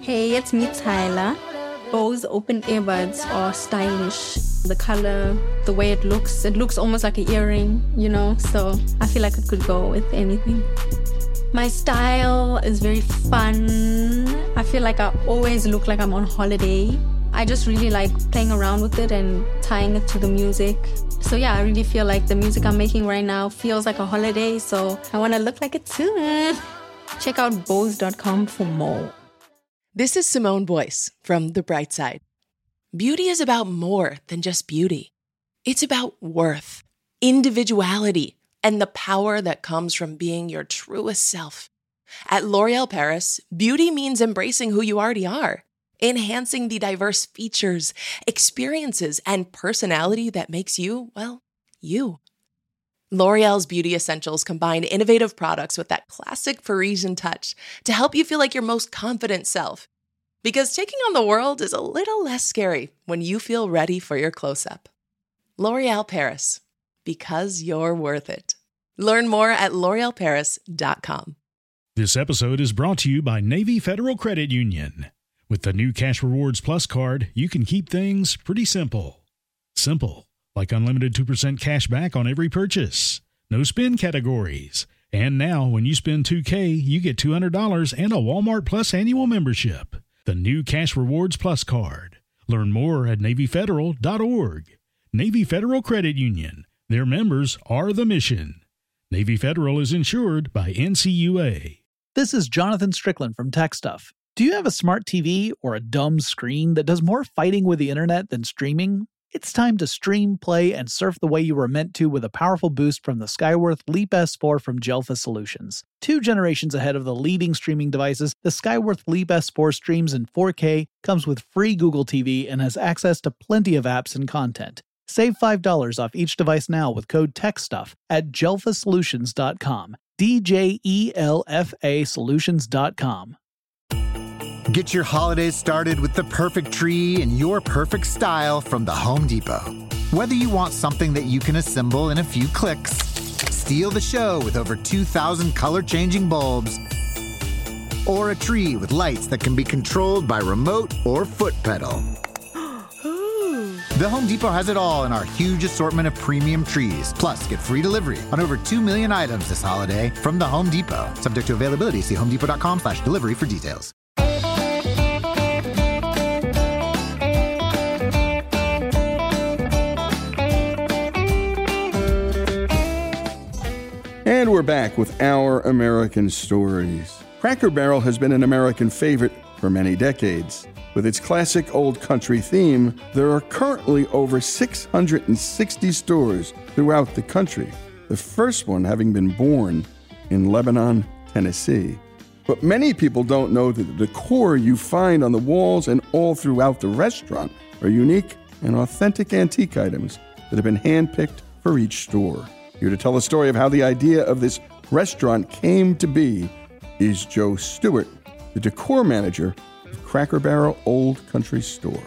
Hey, it's me, Tyler. Bose open earbuds are stylish. The color, the way it looks almost like an earring, you know? So I feel like it could go with anything. My style is very fun. I feel like I always look like I'm on holiday. I just really like playing around with it and tying it to the music. So yeah, I really feel like the music I'm making right now feels like a holiday, so I want to look like it too. Check out Bose.com for more. This is Simone Boyce from The Bright Side. Beauty is about more than just beauty. It's about worth, individuality, and the power that comes from being your truest self. At L'Oréal Paris, beauty means embracing who you already are, enhancing the diverse features, experiences, and personality that makes you, well, you. L'Oréal's Beauty Essentials combine innovative products with that classic Parisian touch to help you feel like your most confident self. Because taking on the world is a little less scary when you feel ready for your close-up. L'Oréal Paris, because you're worth it. Learn more at l'orealparis.com. This episode is brought to you by Navy Federal Credit Union. With the new Cash Rewards Plus card, you can keep things pretty simple. Simple. Like unlimited 2% cash back on every purchase. No spend categories. And now, when you spend $2K, you get $200 and a Walmart Plus annual membership. The new Cash Rewards Plus card. Learn more at NavyFederal.org. Navy Federal Credit Union. Their members are the mission. Navy Federal is insured by NCUA. This is Jonathan Strickland from Tech Stuff. Do you have a smart TV or a dumb screen that does more fighting with the internet than streaming? It's time to stream, play, and surf the way you were meant to with a powerful boost from the Skyworth Leap S4 from Gelfa Solutions. 2 generations ahead of the leading streaming devices, the Skyworth Leap S4 streams in 4K, comes with free Google TV, and has access to plenty of apps and content. Save $5 off each device now with code TECHSTUFF at gelfasolutions.com. DJELFA Solutions.com. Get your holidays started with the perfect tree in your perfect style from the Home Depot. Whether you want something that you can assemble in a few clicks, steal the show with over 2,000 color-changing bulbs, or a tree with lights that can be controlled by remote or foot pedal. The Home Depot has it all in our huge assortment of premium trees. Plus, get free delivery on over 2 million items this holiday from the Home Depot. Subject to availability. See homedepot.com/delivery for details. And we're back with Our American Stories. Cracker Barrel has been an American favorite for many decades. With its classic old country theme, there are currently over 660 stores throughout the country, the first one having been born in Lebanon, Tennessee. But many people don't know that the decor you find on the walls and all throughout the restaurant are unique and authentic antique items that have been handpicked for each store. Here to tell the story of how the idea of this restaurant came to be is Joe Stewart, the decor manager of Cracker Barrel Old Country Store.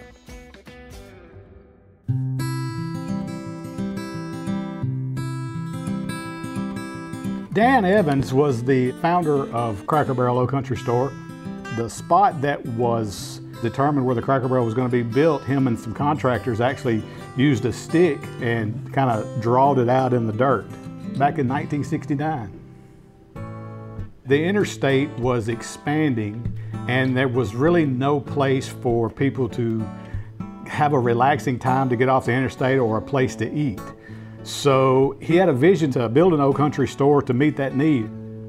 Dan Evans was the founder of Cracker Barrel Old Country Store. The spot that was determined where the Cracker Barrel was going to be built, him and some contractors actually used a stick and kind of drawed it out in the dirt back in 1969. The interstate was expanding and there was really no place for people to have a relaxing time to get off the interstate or a place to eat. So he had a vision to build an old country store to meet that need.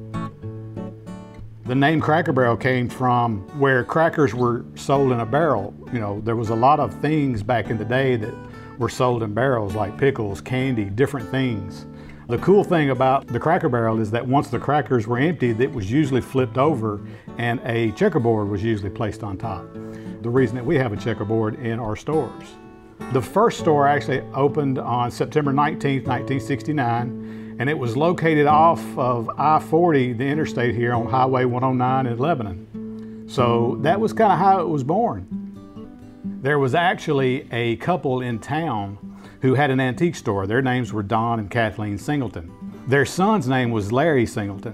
The name Cracker Barrel came from where crackers were sold in a barrel. You know, there was a lot of things back in the day that were sold in barrels, like pickles, candy, different things. The cool thing about the Cracker Barrel is that once the crackers were emptied, it was usually flipped over and a checkerboard was usually placed on top. The reason that we have a checkerboard in our stores. The first store actually opened on September 19th, 1969, and it was located off of I-40, the interstate here on Highway 109 in Lebanon. So that was kind of how it was born. There was actually a couple in town who had an antique store. Their names were Don and Kathleen Singleton. Their son's name was Larry Singleton,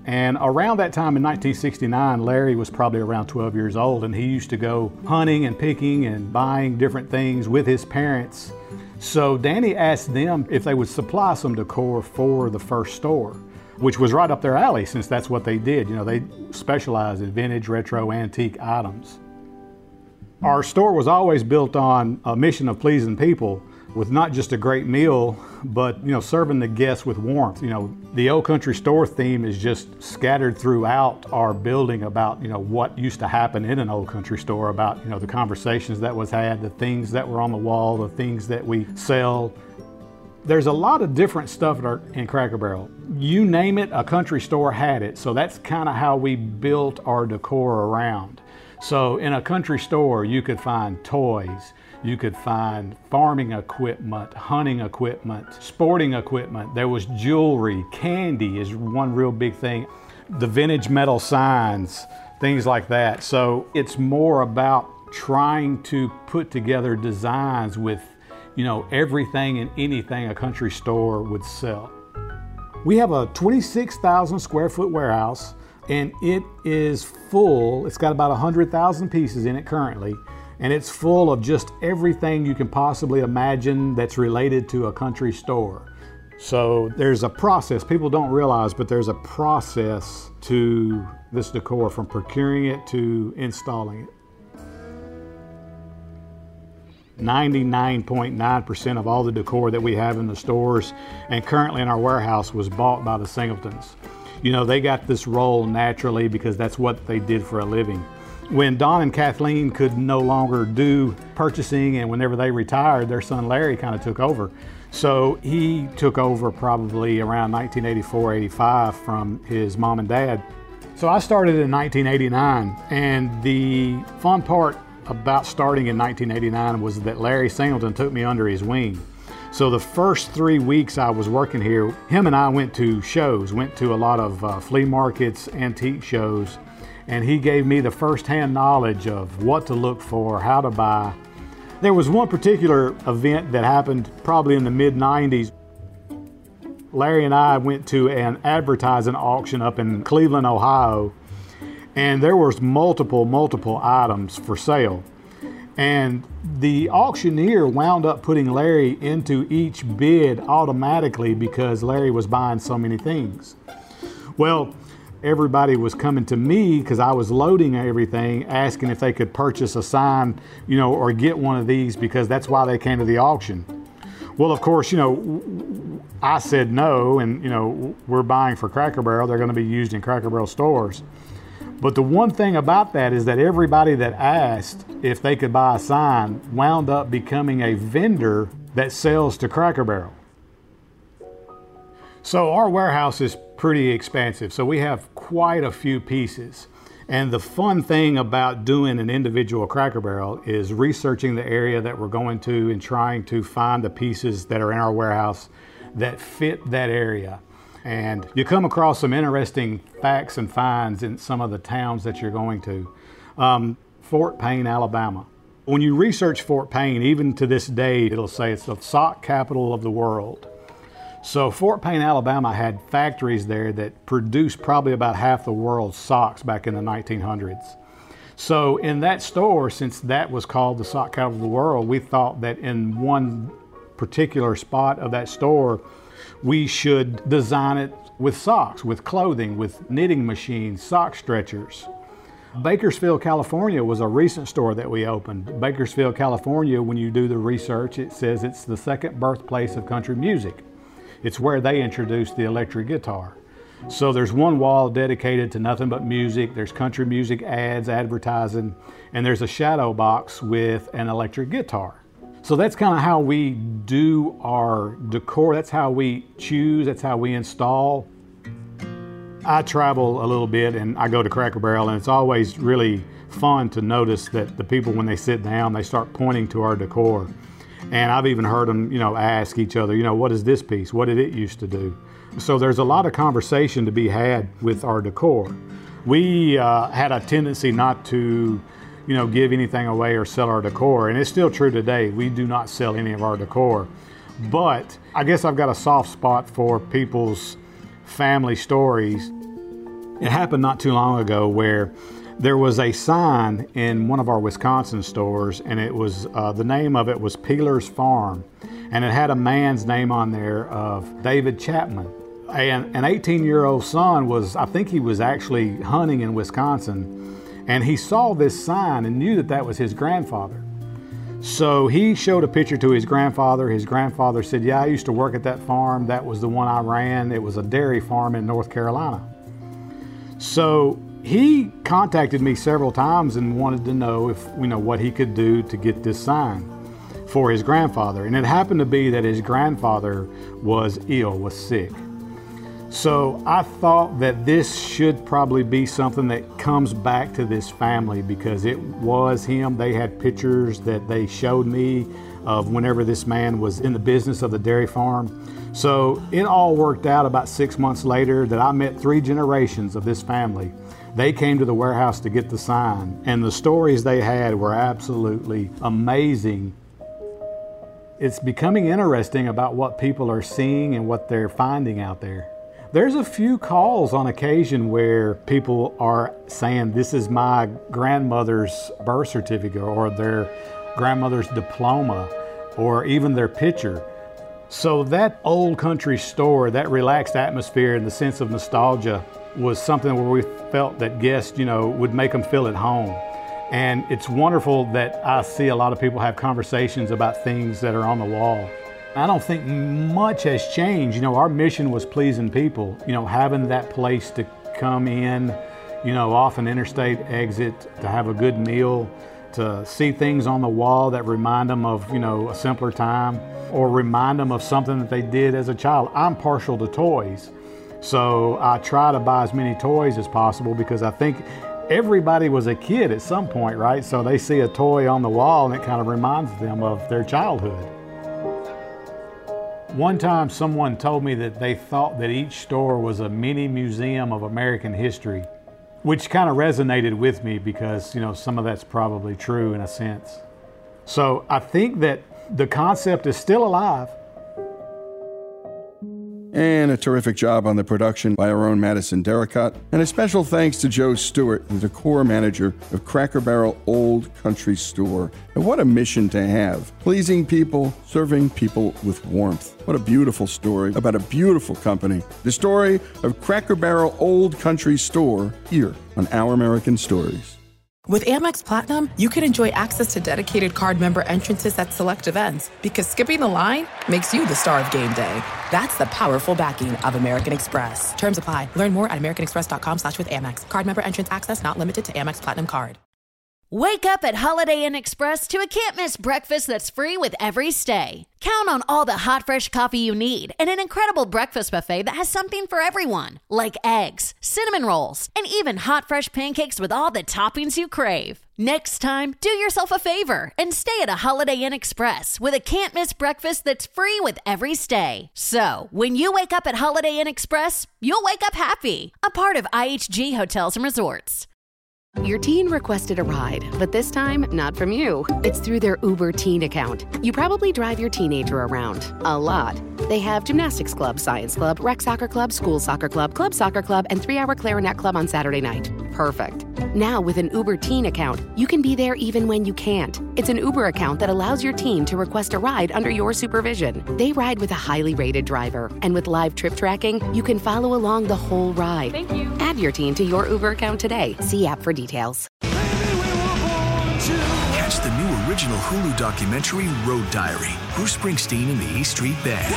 And around that time in 1969, Larry was probably around 12 years old, and he used to go hunting and picking and buying different things with his parents. So Danny asked them if they would supply some decor for the first store, which was right up their alley since that's what they did. You know, they specialized in vintage, retro, antique items. Our store was always built on a mission of pleasing people with not just a great meal, but, you know, serving the guests with warmth. You know, the Old Country Store theme is just scattered throughout our building about, you know, what used to happen in an Old Country Store, about, you know, the conversations that was had, the things that were on the wall, the things that we sell. There's a lot of different stuff in Cracker Barrel. You name it, a country store had it. So that's kind of how we built our decor around. So in a country store, you could find toys, you could find farming equipment, hunting equipment, sporting equipment. There was jewelry, candy is one real big thing. The vintage metal signs, things like that. So it's more about trying to put together designs with, you know, everything and anything a country store would sell. We have a 26,000 square foot warehouse, and it is full. It's got about 100,000 pieces in it currently, and it's full of just everything you can possibly imagine that's related to a country store. So there's a process, people don't realize, but there's a process to this decor, from procuring it to installing it. 99.9% of all the decor that we have in the stores and currently in our warehouse was bought by the Singletons. You know, they got this role naturally because that's what they did for a living. When Don and Kathleen could no longer do purchasing, and whenever they retired, their son Larry kind of took over. So he took over probably around 1984, 85 from his mom and dad. So I started in 1989, and the fun part about starting in 1989 was that Larry Singleton took me under his wing. So the first 3 weeks I was working here, him and I went to shows, went to a lot of flea markets, antique shows, and he gave me the first-hand knowledge of what to look for, how to buy. There was one particular event that happened probably in the mid-90s. Larry and I went to an advertising auction up in Cleveland, Ohio, and there was multiple items for sale. And the auctioneer wound up putting Larry into each bid automatically because Larry was buying so many things. Well, everybody was coming to me because I was loading everything, asking if they could purchase a sign, you know, or get one of these, because that's why they came to the auction. Well, of course, you know, I said no, and, you know, we're buying for Cracker Barrel. They're going to be used in Cracker Barrel stores. But the one thing about that is that everybody that asked if they could buy a sign wound up becoming a vendor that sells to Cracker Barrel. So our warehouse is pretty expansive. So we have quite a few pieces. And the fun thing about doing an individual Cracker Barrel is researching the area that we're going to and trying to find the pieces that are in our warehouse that fit that area. And you come across some interesting facts and finds in some of the towns that you're going to. Fort Payne, Alabama. When you research Fort Payne, even to this day, it'll say it's the sock capital of the world. So Fort Payne, Alabama had factories there that produced probably about half the world's socks back in the 1900s. So in that store, since that was called the sock capital of the world, we thought that in one particular spot of that store, we should design it with socks, with clothing, with knitting machines, sock stretchers. Bakersfield, California was a recent store that we opened. Bakersfield, California, when you do the research, it says it's the second birthplace of country music. It's where they introduced the electric guitar. So there's one wall dedicated to nothing but music. There's country music ads, advertising, and there's a shadow box with an electric guitar. So that's kind of how we do our decor. That's how we choose. That's how we install. I travel a little bit and I go to Cracker Barrel, and it's always really fun to notice that the people, when they sit down, they start pointing to our decor. And I've even heard them, you know, ask each other, you know, what is this piece? What did it used to do? So there's a lot of conversation to be had with our decor. We had a tendency not to, you know, give anything away or sell our decor, and it's still true today. We do not sell any of our decor. But I guess I've got a soft spot for people's family stories. It happened not too long ago where there was a sign in one of our Wisconsin stores, and it was the name of it was Peeler's Farm, and it had a man's name on there of David Chapman. And an 18-year-old son I think he was actually hunting in Wisconsin, and he saw this sign and knew that was his grandfather. So he showed a picture to his grandfather. His grandfather said, yeah, I used to work at that farm. That was the one I ran. It was a dairy farm in North Carolina. So he contacted me several times and wanted to know what he could do to get this sign for his grandfather. And it happened to be that his grandfather was ill, was sick. So I thought that this should probably be something that comes back to this family, because it was him. They had pictures that they showed me of whenever this man was in the business of the dairy farm. So it all worked out about 6 months later that I met 3 generations of this family. They came to the warehouse to get the sign, and the stories they had were absolutely amazing. It's becoming interesting about what people are seeing and what they're finding out there. There's a few calls on occasion where people are saying, this is my grandmother's birth certificate or their grandmother's diploma or even their picture. So that old country store, that relaxed atmosphere and the sense of nostalgia was something where we felt that guests, would make them feel at home. And it's wonderful that I see a lot of people have conversations about things that are on the wall. I don't think much has changed. Our mission was pleasing people, having that place to come in, off an interstate exit, to have a good meal, to see things on the wall that remind them of, a simpler time or remind them of something that they did as a child. I'm partial to toys, so I try to buy as many toys as possible because I think everybody was a kid at some point, right? So they see a toy on the wall and it kind of reminds them of their childhood. One time someone told me that they thought that each store was a mini museum of American history, which kind of resonated with me because, some of that's probably true in a sense. So I think that the concept is still alive. And a terrific job on the production by our own Madison Derricott. And a special thanks to Joe Stewart, the decor manager of Cracker Barrel Old Country Store. And what a mission to have. Pleasing people, serving people with warmth. What a beautiful story about a beautiful company. The story of Cracker Barrel Old Country Store here on Our American Stories. With Amex Platinum, you can enjoy access to dedicated card member entrances at select events because skipping the line makes you the star of game day. That's the powerful backing of American Express. Terms apply. Learn more at americanexpress.com/withAmex. Card member entrance access not limited to Amex Platinum Card. Wake up at Holiday Inn Express to a can't-miss breakfast that's free with every stay. Count on all the hot, fresh coffee you need and an incredible breakfast buffet that has something for everyone, like eggs, cinnamon rolls, and even hot, fresh pancakes with all the toppings you crave. Next time, do yourself a favor and stay at a Holiday Inn Express with a can't-miss breakfast that's free with every stay. So, when you wake up at Holiday Inn Express, you'll wake up happy, a part of IHG Hotels and Resorts. Your teen requested a ride, but this time, not from you. It's through their Uber Teen account. You probably drive your teenager around. A lot. They have gymnastics club, science club, rec soccer club, school soccer club, and 3-hour clarinet club on Saturday night. Perfect. Now, with an Uber Teen account, you can be there even when you can't. It's an Uber account that allows your teen to request a ride under your supervision. They ride with a highly rated driver, and with live trip tracking, you can follow along the whole ride. Thank you. Add your teen to your Uber account today. See app for details. Catch the new original Hulu documentary, Road Diary. Bruce Springsteen and the E Street Band.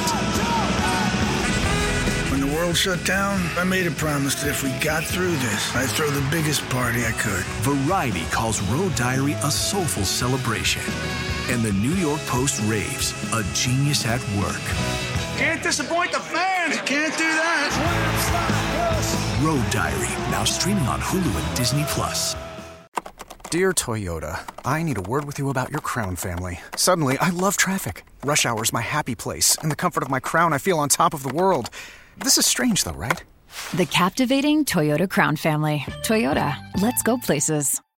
When the world shut down, I made a promise that if we got through this, I'd throw the biggest party I could. Variety calls Road Diary a soulful celebration. And the New York Post raves, a genius at work. Can't disappoint the fans. You can't do that. Road Diary, now streaming on Hulu and Disney+. Dear Toyota, I need a word with you about your Crown family. Suddenly, I love traffic. Rush hour is my happy place. In the comfort of my Crown, I feel on top of the world. This is strange, though, right? The captivating Toyota Crown family. Toyota, let's go places.